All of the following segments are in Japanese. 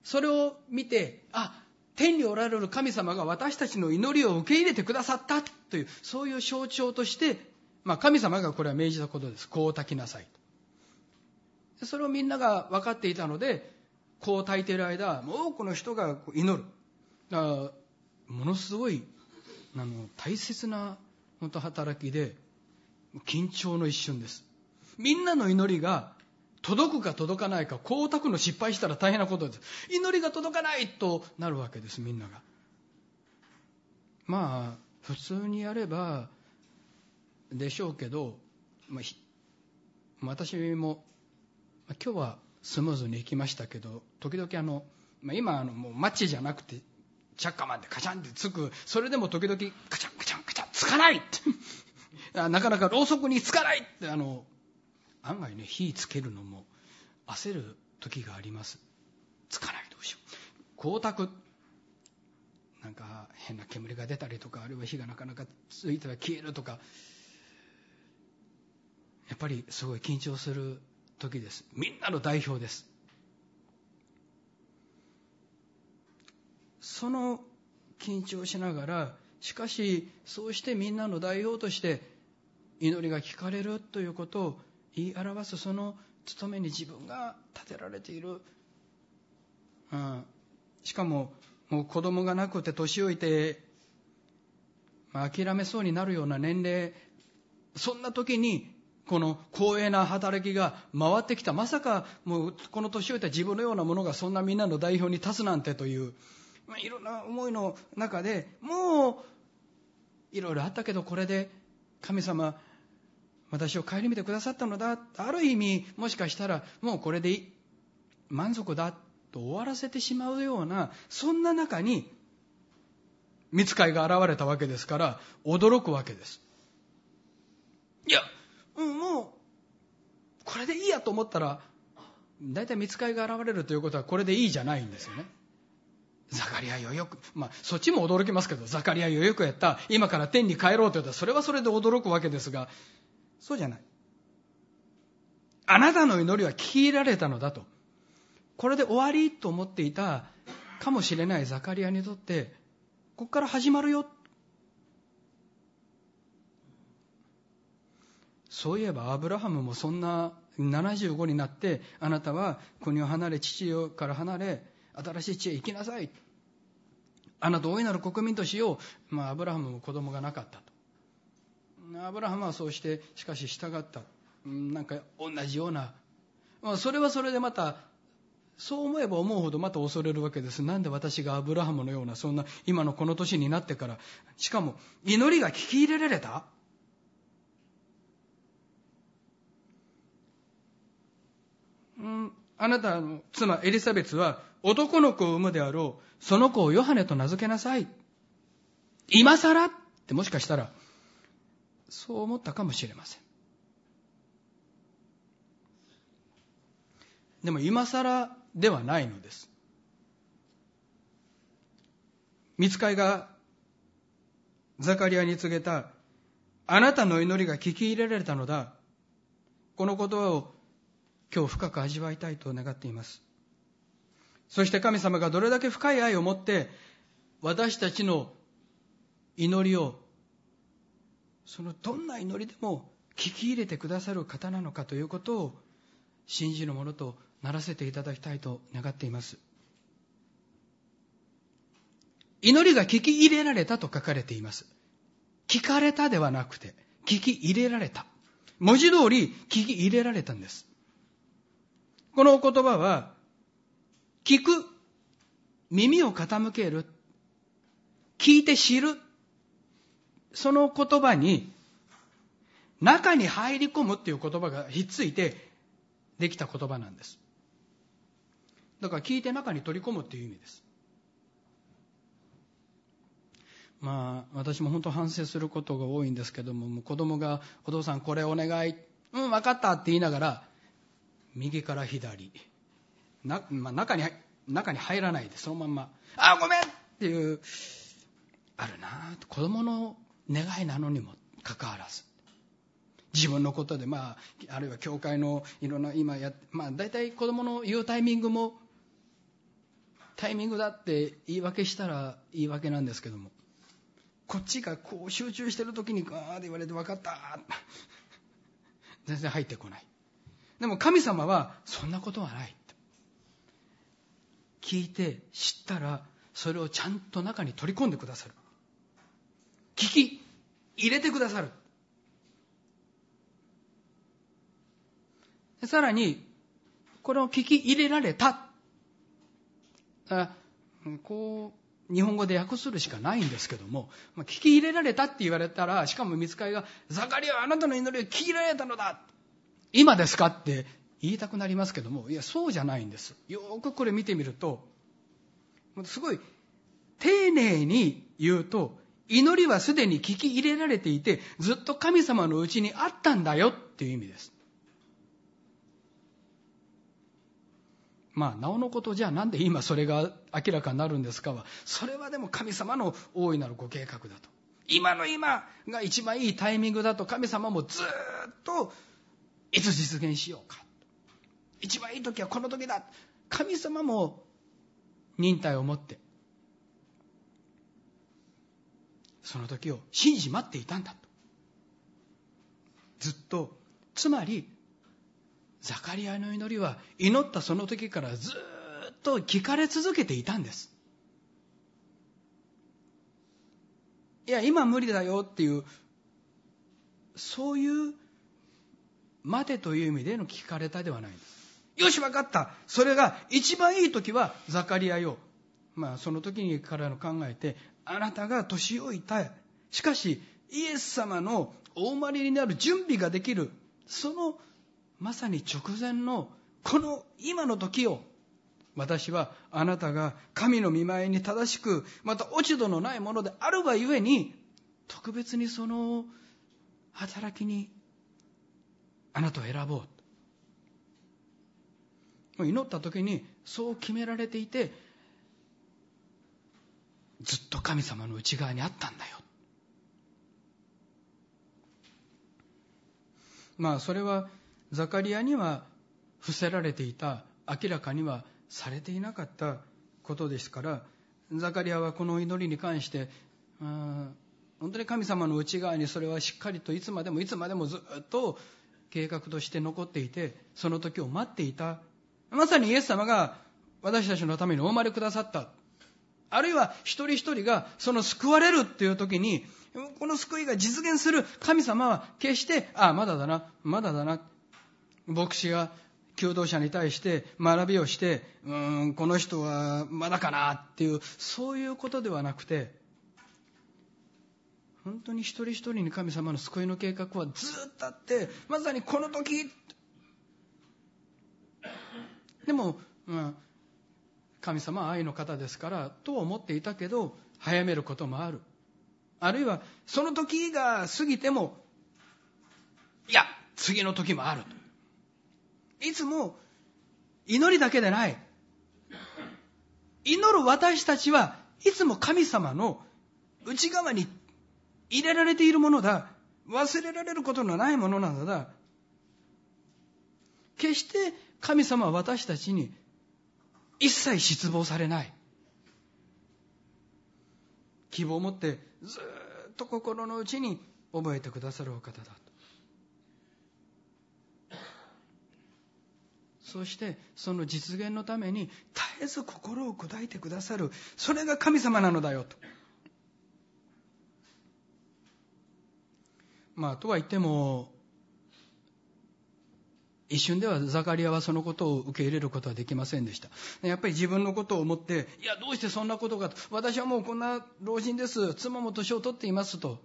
それを見て、天におられる神様が私たちの祈りを受け入れてくださったという、そういう象徴として、神様がこれは命じたことです。香を焚きなさいと。それをみんなが分かっていたので、香を焚いている間、多くの人が祈る。ものすごい大切な本当働きで、緊張の一瞬です。みんなの祈りが届くか届かないか、香を焚くの失敗したら大変なことです。祈りが届かないとなるわけです、みんなが。普通にやればでしょうけど、私も今日はスムーズにいきましたけど、時々今もうマッチじゃなくてチャッカマンでカチャンってつく、それでも時々カチャンカチャンカチャンつかないってなかなかろうそくにつかないって案外ね、火つけるのも焦る時があります。つかない、どうしよう。香を焚く、なんか変な煙が出たりとか、あるいは火がなかなかついたら消えるとか、やっぱりすごい緊張する時です。みんなの代表です。その緊張しながら、しかしそうしてみんなの代表として祈りが聞かれるということを言い表す、その務めに自分が立てられている。しかももう子供がなくて年老いて、諦めそうになるような年齢、そんな時にこの光栄な働きが回ってきた。まさかもうこの年老いた自分のようなものがそんなみんなの代表に立つなんてという、いろんな思いの中で、もういろいろあったけど、これで神様私を顧みてくださったのだ、ある意味もしかしたらもうこれで満足だと終わらせてしまうような、そんな中に御使いが現れたわけですから、驚くわけです。いや、もうこれでいいやと思ったら、だいたい御使いが現れるということはこれでいいじゃないんですよね。ザカリアよよく、そっちも驚きますけど、ザカリアよよくやった、今から天に帰ろうと言ったら、それはそれで驚くわけですが、そうじゃない。あなたの祈りは聞き入れられたのだと、これで終わりと思っていたかもしれないザカリアにとって、ここから始まるよ。そういえばアブラハムもそんな75になって、あなたは国を離れ父から離れ新しい地へ行きなさい、あなたを大いなる国民としよう。アブラハムも子供がなかったと。アブラハムはそうしてしかし従った。なんか同じような、それはそれでまたそう思えば思うほどまた恐れるわけです。なんで私がアブラハムのような、そんな今のこの年になってから、しかも祈りが聞き入れられた。あなたの妻エリザベスは男の子を産むであろう、その子をヨハネと名付けなさい。今更ってもしかしたらそう思ったかもしれません。でも今更ではないのです。御使いがザカリアに告げた、あなたの祈りが聞き入れられたのだ、この言葉を今日深く味わいたいと願っています。そして神様がどれだけ深い愛を持って私たちの祈りを、そのどんな祈りでも聞き入れてくださる方なのかということを信じるものとならせていただきたいと願っています。祈りが聞き入れられたと書かれています。聞かれたではなくて聞き入れられた。文字通り聞き入れられたんです。この言葉は、聞く、耳を傾ける、聞いて知る、その言葉に中に入り込むっていう言葉がひっついてできた言葉なんです。だから聞いて中に取り込むっていう意味です。私も本当反省することが多いんですけども、子供がお父さんこれお願い、分かったって言いながら右から左、中に入らないでそのまんまごめんっていう、あるなと。子供の願いなのにもかかわらず、自分のことであるいは教会のいろんな今だいたい子供の言うタイミングもタイミングだって言い訳したら言い訳なんですけども、こっちがこう集中してる時にガーッて言われて分かった全然入ってこない。でも神様はそんなことはない。聞いて知ったらそれをちゃんと中に取り込んでくださる。聞き入れてくださる。さらにこれを聞き入れられた、こう日本語で訳するしかないんですけども、聞き入れられたって言われたら、しかも御使いがザカリアはあなたの祈りを聞き入れられたのだ、今ですかって言いたくなりますけども、いやそうじゃないんです。よくこれ見てみると、すごい丁寧に言うと、祈りはすでに聞き入れられていて、ずっと神様のうちにあったんだよっていう意味です。なおのことじゃあなんで今それが明らかになるんですかは、それはでも神様の大いなるご計画だと。今の今が一番いいタイミングだと、神様もずっといつ実現しようか、一番いい時はこの時だ、神様も忍耐を持ってその時を信じ待っていたんだと。ずっと、つまりザカリアの祈りは祈ったその時からずっと聞かれ続けていたんです。いや今無理だよっていう、そういう待てという意味での聞かれたではないんです。よし分かった、それが一番いい時はザカリアよ、その時にからの考えて、あなたが年老いた、しかしイエス様のお生まれになる準備ができる、そのまさに直前のこの今の時を、私はあなたが神の御前に正しく、また落ち度のないものであるがゆえに、特別にその働きにあなたを選ぼう。祈った時にそう決められていて、ずっと神様の内側にあったんだよ。それはザカリアには伏せられていた、明らかにはされていなかったことですから、ザカリアはこの祈りに関して本当に神様の内側にそれはしっかりといつまでもずっと計画として残っていて、その時を待っていた。まさにイエス様が私たちのためにお生まれくださった、あるいは一人一人がその救われるっていう時に、この救いが実現する神様は決してまだだな牧師が求道者に対して学びをして、この人はまだかなっていう、そういうことではなくて、本当に一人一人に神様の救いの計画はずっとあって、まさにこの時でも、神様は愛の方ですからと思っていたけど、早めることもある。あるいはその時が過ぎても、いや次の時もあると。いつも祈りだけでない、祈る私たちはいつも神様の内側に入れられているものだ、忘れられることのないものなのだ。決して神様は私たちに一切失望されない。希望を持ってずっと心の内に覚えてくださるお方だと。そしてその実現のために絶えず心を砕いてくださる、それが神様なのだよと。とは言っても、一瞬ではザカリアはそのことを受け入れることはできませんでした。やっぱり自分のことを思って、いやどうしてそんなことがと、私はもうこんな老人です、妻も年を取っていますと。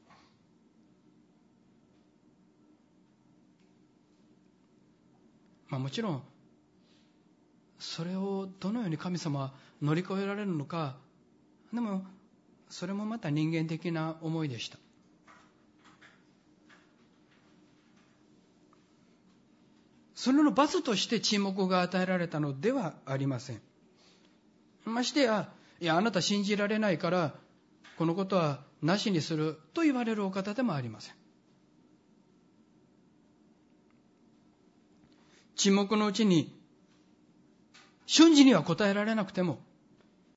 もちろんそれをどのように神様は乗り越えられるのか、でもそれもまた人間的な思いでした。それの罰として沈黙が与えられたのではありません。ましてや、あなた信じられないからこのことはなしにすると言われるお方でもありません。沈黙のうちに瞬時には答えられなくても、